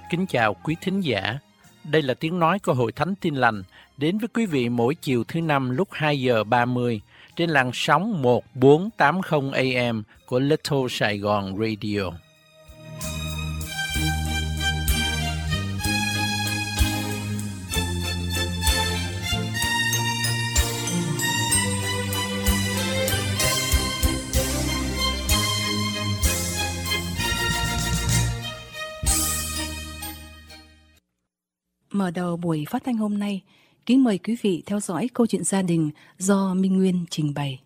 Kính chào quý thính giả. Đây là tiếng nói của Hội Thánh Tin Lành đến với quý vị mỗi chiều thứ Năm lúc 2 giờ 30 trên làn sóng 1480 AM của Little Sài Gòn Radio. Mở đầu buổi phát thanh hôm nay, kính mời quý vị theo dõi câu chuyện gia đình do Minh Nguyên trình bày.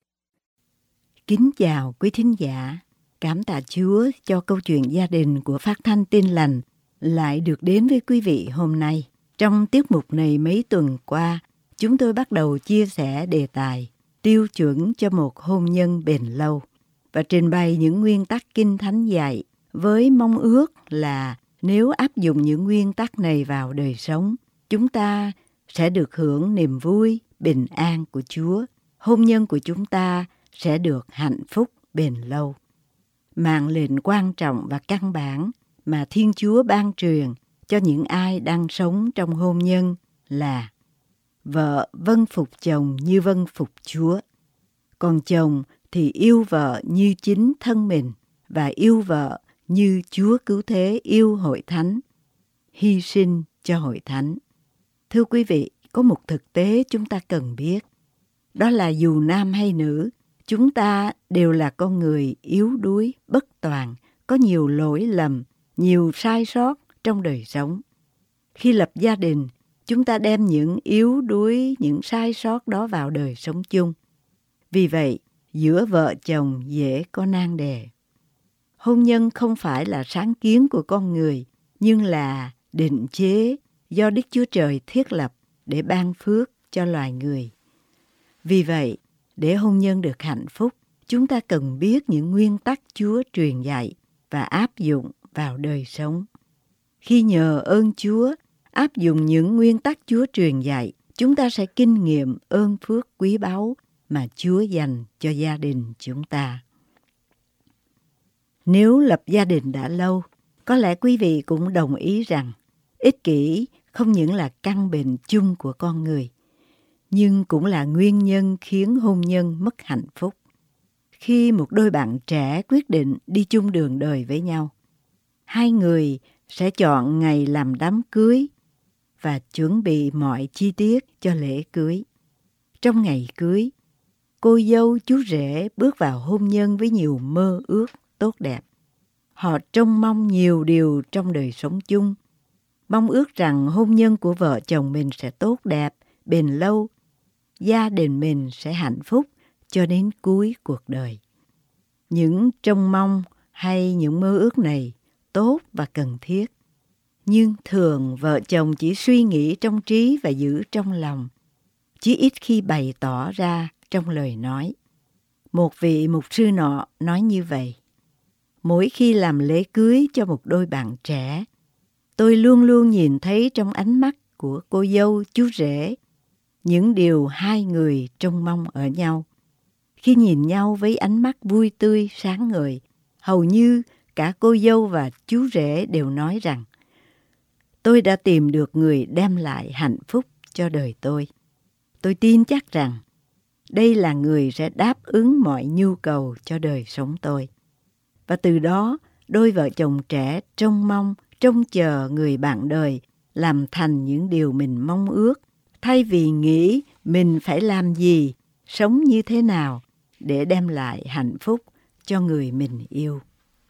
Kính chào quý thính giả, cảm tạ Chúa cho câu chuyện gia đình của Phát thanh Tin Lành lại được đến với quý vị hôm nay. Trong tiết mục này mấy tuần qua, chúng tôi bắt đầu chia sẻ đề tài tiêu chuẩn cho một hôn nhân bền lâu và trình bày những nguyên tắc Kinh Thánh dạy với mong ước là nếu áp dụng những nguyên tắc này vào đời sống, chúng ta sẽ được hưởng niềm vui, bình an của Chúa. Hôn nhân của chúng ta sẽ được hạnh phúc bền lâu. Mạng lệnh quan trọng và căn bản mà Thiên Chúa ban truyền cho những ai đang sống trong hôn nhân là: vợ vâng phục chồng như vâng phục Chúa, còn chồng thì yêu vợ như chính thân mình và yêu vợ như Chúa Cứu Thế yêu Hội Thánh, hy sinh cho Hội Thánh. Thưa quý vị, có một thực tế chúng ta cần biết, đó là dù nam hay nữ, chúng ta đều là con người yếu đuối, bất toàn, có nhiều lỗi lầm, nhiều sai sót trong đời sống. Khi lập gia đình, chúng ta đem những yếu đuối, những sai sót đó vào đời sống chung. Vì vậy, giữa vợ chồng dễ có nan đề. Hôn nhân không phải là sáng kiến của con người, nhưng là định chế do Đức Chúa Trời thiết lập để ban phước cho loài người. Vì vậy, để hôn nhân được hạnh phúc, chúng ta cần biết những nguyên tắc Chúa truyền dạy và áp dụng vào đời sống. Khi nhờ ơn Chúa áp dụng những nguyên tắc Chúa truyền dạy, chúng ta sẽ kinh nghiệm ơn phước quý báu mà Chúa dành cho gia đình chúng ta. Nếu lập gia đình đã lâu, có lẽ quý vị cũng đồng ý rằng ích kỷ không những là căn bệnh chung của con người, nhưng cũng là nguyên nhân khiến hôn nhân mất hạnh phúc. Khi một đôi bạn trẻ quyết định đi chung đường đời với nhau, hai người sẽ chọn ngày làm đám cưới và chuẩn bị mọi chi tiết cho lễ cưới. Trong ngày cưới, cô dâu chú rể bước vào hôn nhân với nhiều mơ ước tốt đẹp. Họ trông mong nhiều điều trong đời sống chung, mong ước rằng hôn nhân của vợ chồng mình sẽ tốt đẹp, bền lâu, gia đình mình sẽ hạnh phúc cho đến cuối cuộc đời. Những trông mong hay những mơ ước này tốt và cần thiết, nhưng thường vợ chồng chỉ suy nghĩ trong trí và giữ trong lòng, chí ít khi bày tỏ ra trong lời nói. Một vị mục sư nọ nói như vậy: mỗi khi làm lễ cưới cho một đôi bạn trẻ, tôi luôn luôn nhìn thấy trong ánh mắt của cô dâu chú rể những điều hai người trông mong ở nhau. Khi nhìn nhau với ánh mắt vui tươi sáng ngời, hầu như cả cô dâu và chú rể đều nói rằng: tôi đã tìm được người đem lại hạnh phúc cho đời tôi. Tôi tin chắc rằng đây là người sẽ đáp ứng mọi nhu cầu cho đời sống tôi. Và từ đó, đôi vợ chồng trẻ trông mong, trông chờ người bạn đời làm thành những điều mình mong ước, thay vì nghĩ mình phải làm gì, sống như thế nào để đem lại hạnh phúc cho người mình yêu.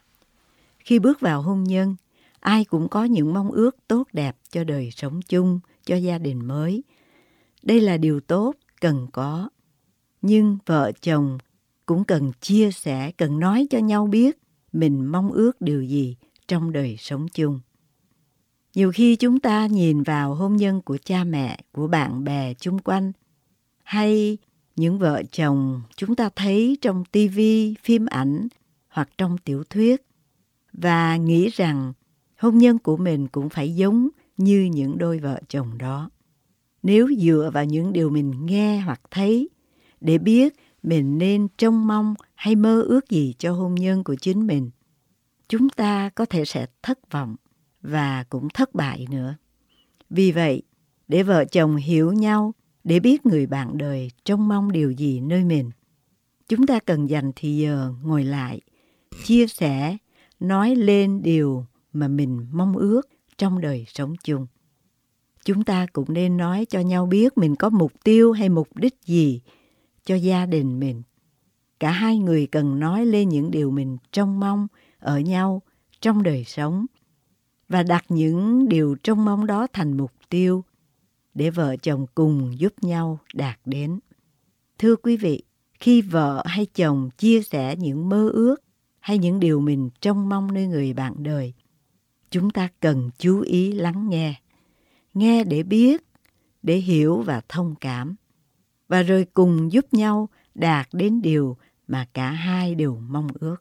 Khi bước vào hôn nhân, ai cũng có những mong ước tốt đẹp cho đời sống chung, cho gia đình mới. Đây là điều tốt, cần có. Nhưng vợ chồng cũng cần chia sẻ, cần nói cho nhau biết mình mong ước điều gì trong đời sống chung. Nhiều khi chúng ta nhìn vào hôn nhân của cha mẹ, của bạn bè chung quanh, hay những vợ chồng chúng ta thấy trong tivi, phim ảnh hoặc trong tiểu thuyết, và nghĩ rằng hôn nhân của mình cũng phải giống như những đôi vợ chồng đó. Nếu dựa vào những điều mình nghe hoặc thấy để biết mình nên trông mong hay mơ ước gì cho hôn nhân của chính mình, chúng ta có thể sẽ thất vọng và cũng thất bại nữa. Vì vậy, để vợ chồng hiểu nhau, để biết người bạn đời trông mong điều gì nơi mình, chúng ta cần dành thì giờ ngồi lại, chia sẻ, nói lên điều mà mình mong ước trong đời sống chung. Chúng ta cũng nên nói cho nhau biết mình có mục tiêu hay mục đích gì cho gia đình mình. Cả hai người cần nói lên những điều mình trông mong ở nhau trong đời sống và đặt những điều trông mong đó thành mục tiêu để vợ chồng cùng giúp nhau đạt đến. Thưa quý vị, khi vợ hay chồng chia sẻ những mơ ước hay những điều mình trông mong nơi người bạn đời, chúng ta cần chú ý lắng nghe. Nghe để biết, để hiểu và thông cảm, và rồi cùng giúp nhau đạt đến điều mà cả hai đều mong ước.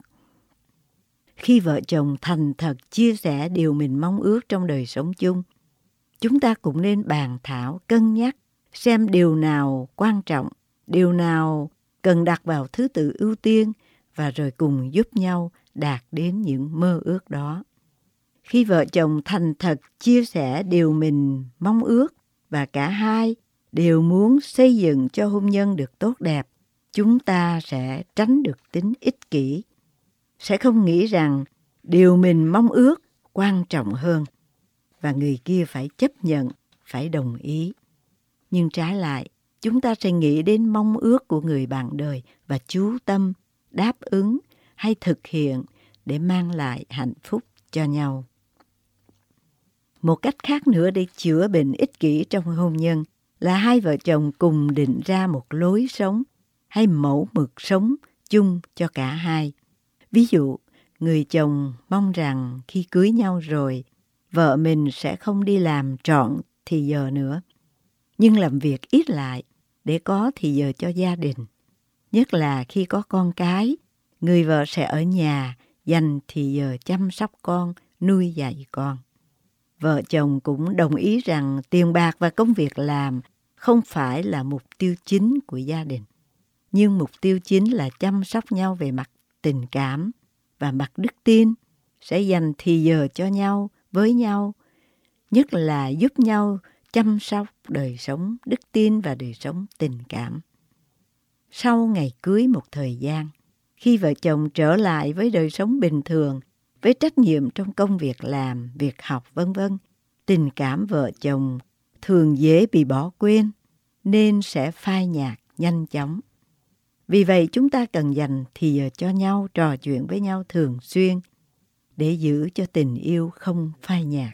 Khi vợ chồng thành thật chia sẻ điều mình mong ước trong đời sống chung, chúng ta cũng nên bàn thảo, cân nhắc xem điều nào quan trọng, điều nào cần đặt vào thứ tự ưu tiên và rồi cùng giúp nhau đạt đến những mơ ước đó. Khi vợ chồng thành thật chia sẻ điều mình mong ước và cả hai đều muốn xây dựng cho hôn nhân được tốt đẹp, chúng ta sẽ tránh được tính ích kỷ, sẽ không nghĩ rằng điều mình mong ước quan trọng hơn và người kia phải chấp nhận, phải đồng ý. Nhưng trái lại, chúng ta sẽ nghĩ đến mong ước của người bạn đời và chú tâm, đáp ứng hay thực hiện để mang lại hạnh phúc cho nhau. Một cách khác nữa để chữa bệnh ích kỷ trong hôn nhân là hai vợ chồng cùng định ra một lối sống hay mẫu mực sống chung cho cả hai. Ví dụ, người chồng mong rằng khi cưới nhau rồi, vợ mình sẽ không đi làm trọn thì giờ nữa, nhưng làm việc ít lại để có thì giờ cho gia đình. Nhất là khi có con cái, người vợ sẽ ở nhà dành thì giờ chăm sóc con, nuôi dạy con. Vợ chồng cũng đồng ý rằng tiền bạc và công việc làm không phải là mục tiêu chính của gia đình, nhưng mục tiêu chính là chăm sóc nhau về mặt tình cảm và mặt đức tin, sẽ dành thì giờ cho nhau, với nhau, nhất là giúp nhau chăm sóc đời sống đức tin và đời sống tình cảm. Sau ngày cưới một thời gian, khi vợ chồng trở lại với đời sống bình thường, với trách nhiệm trong công việc làm, việc học v.v., tình cảm vợ chồng thường dễ bị bỏ quên nên sẽ phai nhạt nhanh chóng. Vì vậy chúng ta cần dành thì giờ cho nhau, trò chuyện với nhau thường xuyên để giữ cho tình yêu không phai nhạt.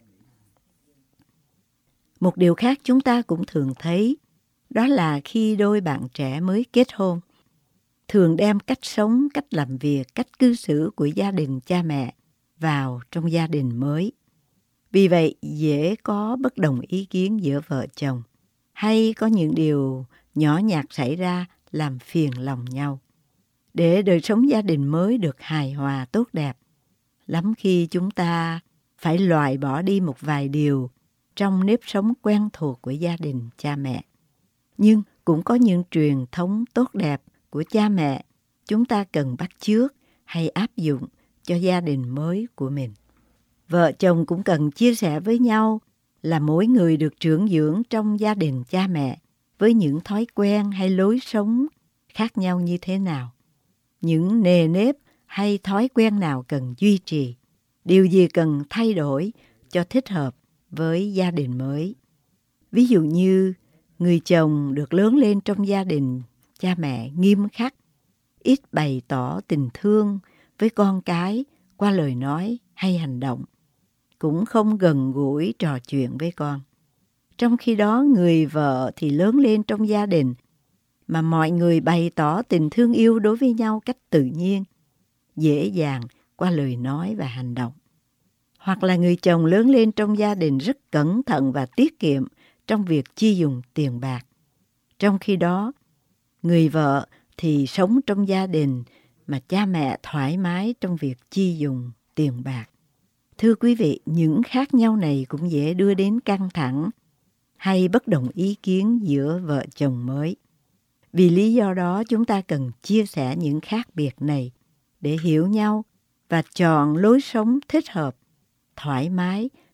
Một điều khác chúng ta cũng thường thấy đó là khi đôi bạn trẻ mới kết hôn thường đem cách sống, cách làm việc, cách cư xử của gia đình cha mẹ vào trong gia đình mới. Vì vậy dễ có bất đồng ý kiến giữa vợ chồng hay có những điều nhỏ nhặt xảy ra làm phiền lòng nhau. Để đời sống gia đình mới được hài hòa tốt đẹp, lắm khi chúng ta phải loại bỏ đi một vài điều trong nếp sống quen thuộc của gia đình cha mẹ. Nhưng cũng có những truyền thống tốt đẹp của cha mẹ chúng ta cần bắt chước hay áp dụng cho gia đình mới của mình. Vợ chồng cũng cần chia sẻ với nhau là mỗi người được trưởng dưỡng trong gia đình cha mẹ với những thói quen hay lối sống khác nhau như thế nào. Những nề nếp hay thói quen nào cần duy trì, điều gì cần thay đổi cho thích hợp với gia đình mới. Ví dụ như người chồng được lớn lên trong gia đình cha mẹ nghiêm khắc, ít bày tỏ tình thương với con cái qua lời nói hay hành động, cũng không gần gũi trò chuyện với con. Trong khi đó người vợ thì lớn lên trong gia đình mà mọi người bày tỏ tình thương yêu đối với nhau cách tự nhiên, dễ dàng qua lời nói và hành động. Hoặc là người chồng lớn lên trong gia đình rất cẩn thận và tiết kiệm trong việc chi dùng tiền bạc. Trong khi đó, người vợ thì sống trong gia đình mà cha mẹ thoải mái trong việc chi dùng tiền bạc. Thưa quý vị, những khác nhau này cũng dễ đưa đến căng thẳng hay bất đồng ý kiến giữa vợ chồng mới. Vì lý do đó chúng ta cần chia sẻ những khác biệt này để hiểu nhau và chọn lối sống thích hợp, thoải mái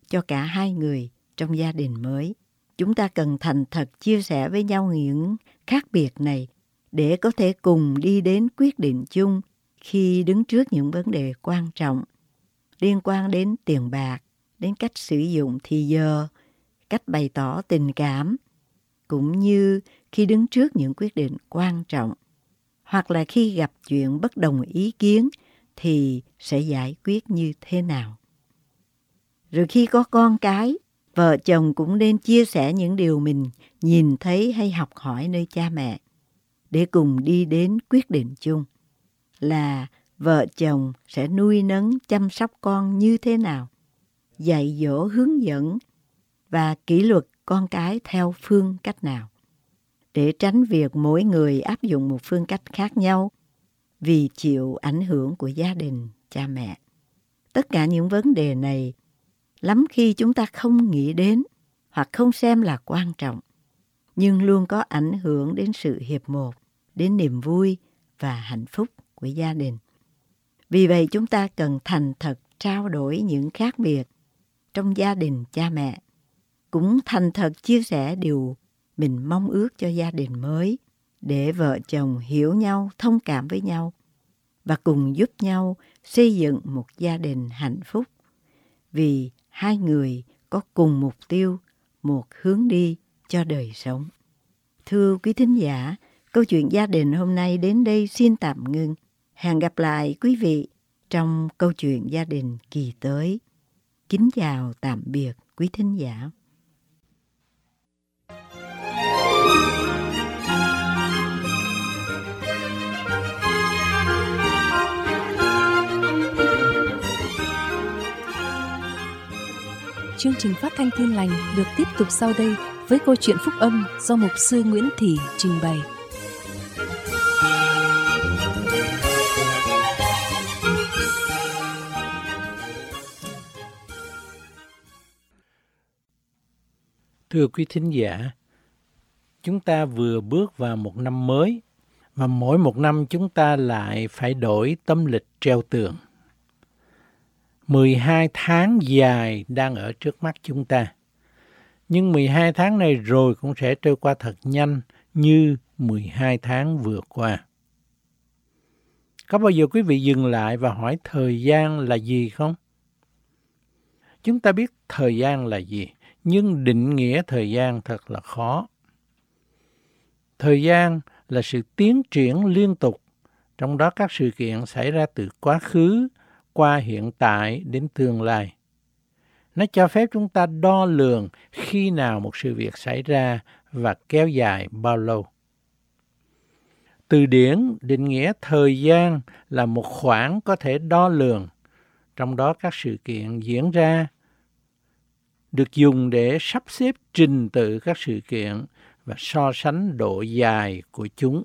cho cả hai người trong gia đình mới. Chúng ta cần thành thật chia sẻ với nhau những khác biệt này để có thể cùng đi đến quyết định chung khi đứng trước những vấn đề quan trọng liên quan đến tiền bạc, đến cách sử dụng thì giờ, cách bày tỏ tình cảm, cũng như khi đứng trước những quyết định quan trọng, hoặc là khi gặp chuyện bất đồng ý kiến thì sẽ giải quyết như thế nào. Rồi khi có con cái, vợ chồng cũng nên chia sẻ những điều mình nhìn thấy hay học hỏi nơi cha mẹ để cùng đi đến quyết định chung là vợ chồng sẽ nuôi nấng chăm sóc con như thế nào, dạy dỗ hướng dẫn và kỷ luật con cái theo phương cách nào, để tránh việc mỗi người áp dụng một phương cách khác nhau vì chịu ảnh hưởng của gia đình, cha mẹ. Tất cả những vấn đề này lắm khi chúng ta không nghĩ đến hoặc không xem là quan trọng, nhưng luôn có ảnh hưởng đến sự hiệp một, đến niềm vui và hạnh phúc của gia đình. Vì vậy chúng ta cần thành thật trao đổi những khác biệt trong gia đình cha mẹ, cũng thành thật chia sẻ điều mình mong ước cho gia đình mới để vợ chồng hiểu nhau, thông cảm với nhau và cùng giúp nhau xây dựng một gia đình hạnh phúc. Vì hai người có cùng mục tiêu, một hướng đi cho đời sống. Thưa quý thính giả, câu chuyện gia đình hôm nay đến đây xin tạm ngưng. Hẹn gặp lại quý vị trong câu chuyện gia đình kỳ tới. Kính chào tạm biệt quý thính giả. Chương trình phát thanh Tin Lành được tiếp tục sau đây với câu chuyện phúc âm do mục sư Nguyễn Thị trình bày. Thưa quý thính giả, chúng ta vừa bước vào một năm mới và mỗi một năm chúng ta lại phải đổi tấm lịch treo tường. 12 tháng dài đang ở trước mắt chúng ta. Nhưng 12 tháng này rồi cũng sẽ trôi qua thật nhanh như 12 tháng vừa qua. Có bao giờ quý vị dừng lại và hỏi thời gian là gì không? Chúng ta biết thời gian là gì, nhưng định nghĩa thời gian thật là khó. Thời gian là sự tiến triển liên tục, trong đó các sự kiện xảy ra từ quá khứ qua hiện tại đến tương lai. Nó cho phép chúng ta đo lường khi nào một sự việc xảy ra và kéo dài bao lâu. Từ điển định nghĩa thời gian là một khoảng có thể đo lường, trong đó các sự kiện diễn ra được dùng để sắp xếp trình tự các sự kiện và so sánh độ dài của chúng.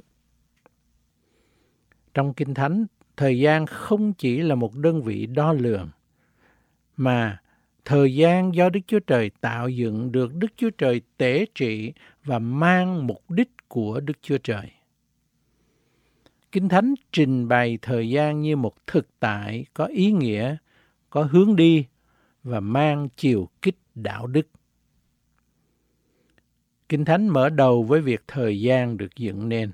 Trong Kinh Thánh, thời gian không chỉ là một đơn vị đo lường, mà thời gian do Đức Chúa Trời tạo dựng được Đức Chúa Trời tể trị và mang mục đích của Đức Chúa Trời. Kinh Thánh trình bày thời gian như một thực tại có ý nghĩa, có hướng đi và mang chiều kích đạo đức. Kinh Thánh mở đầu với việc thời gian được dựng nên.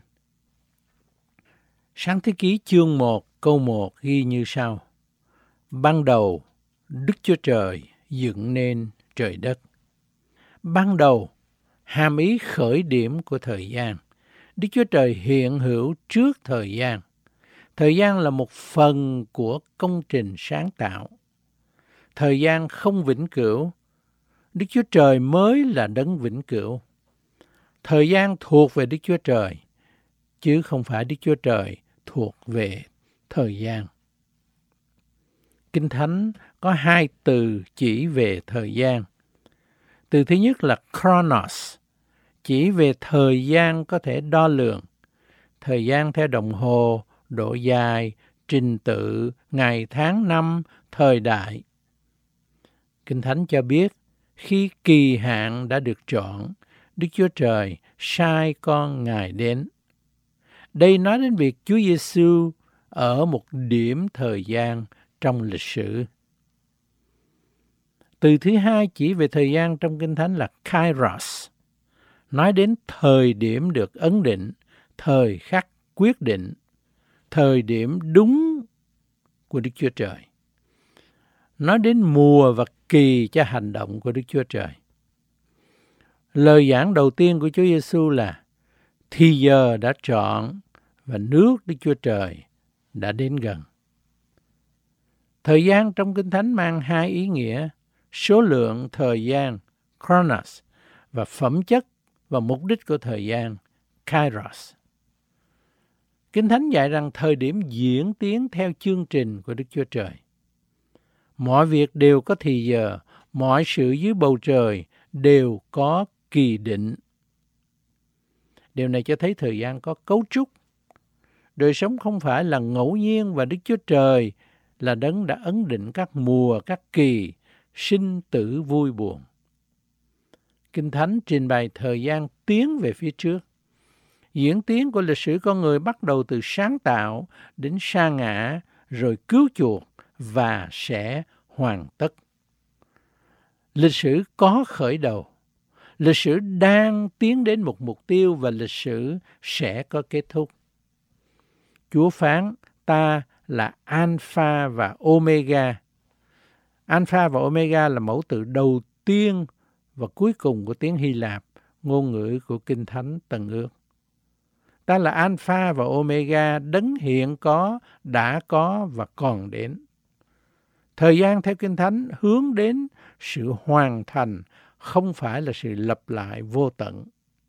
Sáng thế ký chương 1 câu 1 ghi như sau: Ban đầu Đức Chúa Trời dựng nên trời đất. Ban đầu hàm ý khởi điểm của thời gian. Đức Chúa Trời hiện hữu trước thời gian. Thời gian là một phần của công trình sáng tạo. Thời gian không vĩnh cửu. Đức Chúa Trời mới là đấng vĩnh cửu. Thời gian thuộc về Đức Chúa Trời, chứ không phải Đức Chúa Trời thuộc về thời gian. Kinh Thánh có hai từ chỉ về thời gian. Từ thứ nhất là chronos, chỉ về thời gian có thể đo lường. Thời gian theo đồng hồ, độ dài, trình tự, ngày, tháng, năm, thời đại. Kinh Thánh cho biết, khi kỳ hạn đã được chọn, Đức Chúa Trời sai con Ngài đến. Đây nói đến việc Chúa Giêsu ở một điểm thời gian trong lịch sử. Từ thứ hai chỉ về thời gian trong Kinh Thánh là Kairos, nói đến thời điểm được ấn định, thời khắc quyết định, thời điểm đúng của Đức Chúa Trời. Nói đến mùa và kỳ cho hành động của Đức Chúa Trời. Lời giảng đầu tiên của Chúa Giêsu là thì giờ đã trọn và nước Đức Chúa Trời đã đến gần. Thời gian trong Kinh Thánh mang hai ý nghĩa: số lượng thời gian Chronos và phẩm chất và mục đích của thời gian Kairos. Kinh Thánh dạy rằng thời điểm diễn tiến theo chương trình của Đức Chúa Trời. Mọi việc đều có thì giờ, mọi sự dưới bầu trời đều có kỳ định. Điều này cho thấy thời gian có cấu trúc. Đời sống không phải là ngẫu nhiên và Đức Chúa Trời là đấng đã ấn định các mùa, các kỳ, sinh tử vui buồn. Kinh Thánh trình bày thời gian tiến về phía trước. Diễn tiến của lịch sử con người bắt đầu từ sáng tạo đến sa ngã, rồi cứu chuộc và sẽ hoàn tất. Lịch sử có khởi đầu. Lịch sử đang tiến đến một mục tiêu và lịch sử sẽ có kết thúc. Chúa phán ta là Alpha và Omega. Alpha và Omega là mẫu từ đầu tiên và cuối cùng của tiếng Hy Lạp, ngôn ngữ của Kinh Thánh Tân Ước. Ta là Alpha và Omega, đấng hiện có, đã có và còn đến. Thời gian theo Kinh Thánh hướng đến sự hoàn thành, không phải là sự lặp lại vô tận.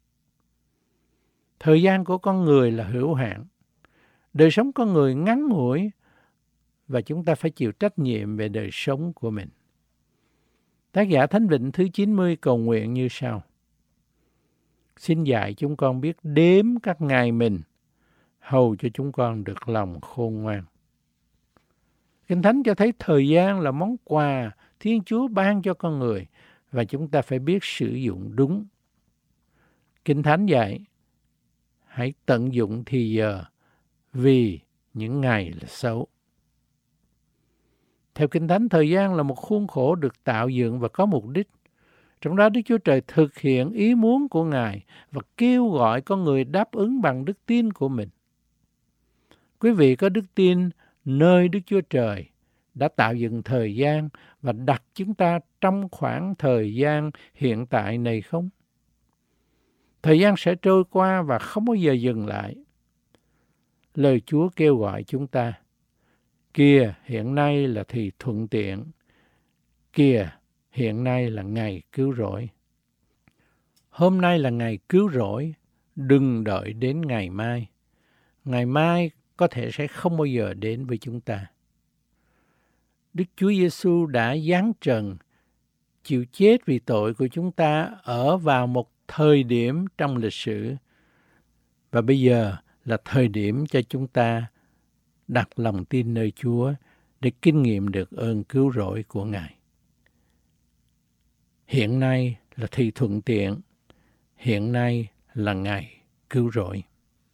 Thời gian của con người là hữu hạn. Đời sống con người ngắn ngủi và chúng ta phải chịu trách nhiệm về đời sống của mình. Tác giả Thánh Vịnh thứ 90 cầu nguyện như sau: xin dạy chúng con biết đếm các ngày mình, hầu cho chúng con được lòng khôn ngoan. Kinh Thánh cho thấy thời gian là món quà Thiên Chúa ban cho con người và chúng ta phải biết sử dụng đúng. Kinh Thánh dạy hãy tận dụng thì giờ vì những ngày là xấu. Theo Kinh Thánh, thời gian là một khuôn khổ được tạo dựng và có mục đích. Trong đó Đức Chúa Trời thực hiện ý muốn của Ngài và kêu gọi con người đáp ứng bằng đức tin của mình. Quý vị có đức tin nơi Đức Chúa Trời đã tạo dựng thời gian và đặt chúng ta trong khoảng thời gian hiện tại này không? Thời gian sẽ trôi qua và không bao giờ dừng lại. Lời Chúa kêu gọi chúng ta: kìa, hiện nay là thì thuận tiện. Kìa, hiện nay là ngày cứu rỗi. Hôm nay là ngày cứu rỗi, đừng đợi đến ngày mai. Ngày mai có thể sẽ không bao giờ đến với chúng ta. Đức Chúa Giêsu đã giáng trần, chịu chết vì tội của chúng ta ở vào một thời điểm trong lịch sử. Và bây giờ là thời điểm cho chúng ta đặt lòng tin nơi Chúa để kinh nghiệm được ơn cứu rỗi của Ngài. Hiện nay là thì thuận tiện, hiện nay là ngày cứu rỗi.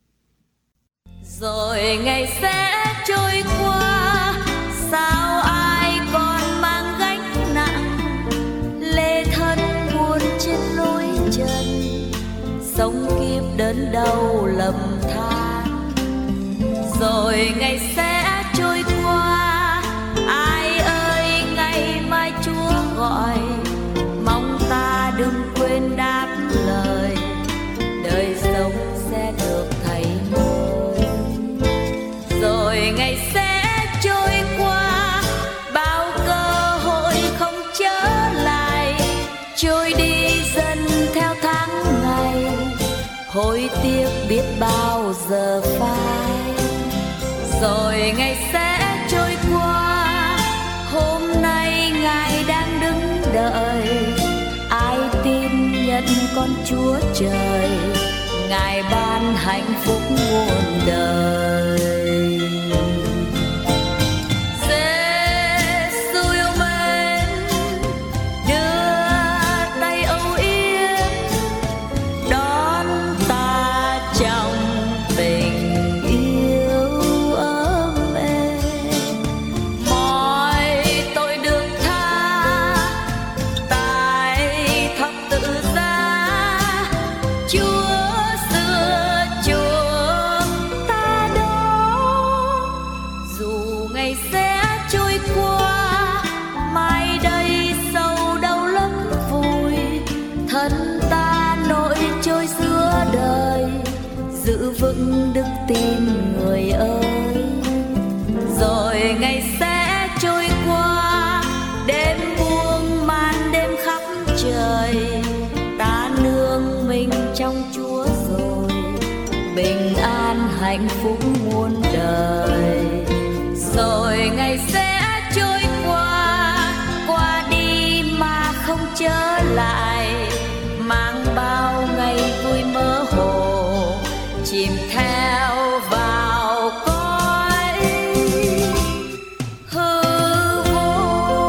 Rồi ngày sẽ trôi qua, sao ai còn mang gánh nặng, lê thân buồn trên lối trần, sống kiếp đớn đau lầm than. Rồi ngày sẽ trôi qua, ai ơi ngày mai Chúa gọi, mong ta đừng quên đáp lời, đời sống sẽ được thay đổi. Rồi ngày sẽ trôi qua, bao cơ hội không trở lại, trôi đi dần theo tháng ngày, hối tiếc biết bao giờ phai. Rồi ngày sẽ trôi qua, hôm nay Ngài đang đứng đợi, ai tin nhận con Chúa Trời, Ngài ban hạnh phúc muôn đời. Giê-xu yêu mến, đưa tay âu yếm, đón ta trong tình yêu ấm êm. Mọi tội được tha, tin người ơi. Rồi ngày sẽ trôi qua, đêm buông màn đêm khắp trời, ta nương mình trong Chúa rồi, bình an hạnh phúc muôn đời. Rồi ngày sẽ trôi qua, qua đi mà không trở lại, mang bao ngày vui mơ hồ, chìm theo vào cõi hư vô.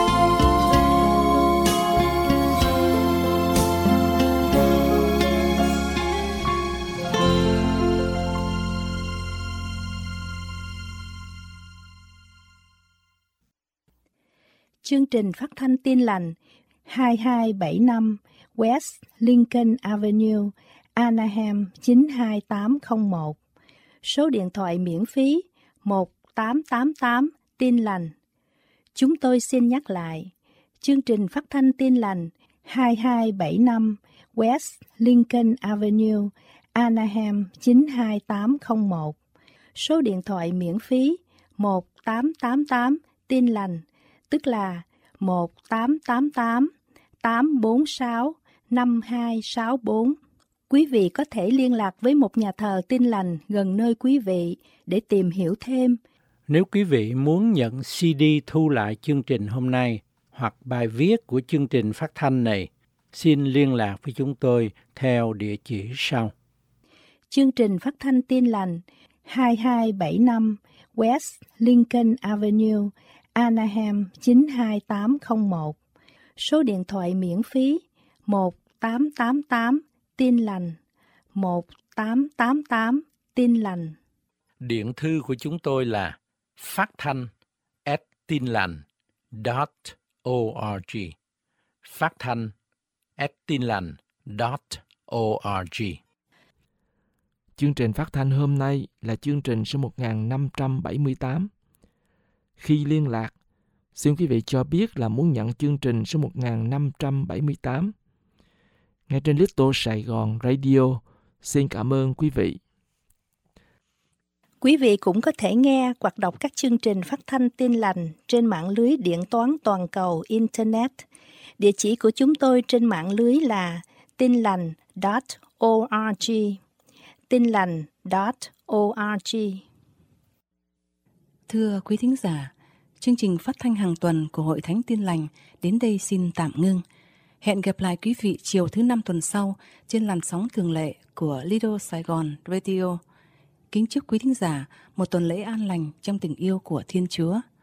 Chương trình phát thanh Tin Lành 2275 West Lincoln Avenue, Anaheim 92801. Số điện thoại miễn phí 1888 Tin Lành. Chúng tôi xin nhắc lại, chương trình phát thanh Tin Lành 2275 West Lincoln Avenue, Anaheim 92801. Số điện thoại miễn phí 1888 Tin Lành, tức là 1888 846 5264. Quý vị có thể liên lạc với một nhà thờ Tin Lành gần nơi quý vị để tìm hiểu thêm. Nếu quý vị muốn nhận CD thu lại chương trình hôm nay hoặc bài viết của chương trình phát thanh này, xin liên lạc với chúng tôi theo địa chỉ sau. Chương trình phát thanh Tin Lành 2275 West Lincoln Avenue, Anaheim 92801. Số điện thoại miễn phí 1888 Tin Lành, 1888 Tin Lành. Điện thư của chúng tôi là phát thanh@tinlành.org. Phát thanh@tinlành.org. Chương trình phát thanh hôm nay là chương trình số 1578. Khi liên lạc, xin quý vị cho biết là muốn nhận chương trình số 1578. Ngay trên Little Sài Gòn Radio, xin cảm ơn quý vị. Quý vị cũng có thể nghe hoặc đọc các chương trình phát thanh Tin Lành trên mạng lưới điện toán toàn cầu Internet. Địa chỉ của chúng tôi trên mạng lưới là tinlành.org. tinlành.org. Thưa quý thính giả, chương trình phát thanh hàng tuần của Hội Thánh Tin Lành đến đây xin tạm ngưng. Hẹn gặp lại quý vị chiều thứ 5 tuần sau trên làn sóng thường lệ của Little Sài Gòn Radio. Kính chúc quý thính giả một tuần lễ an lành trong tình yêu của Thiên Chúa.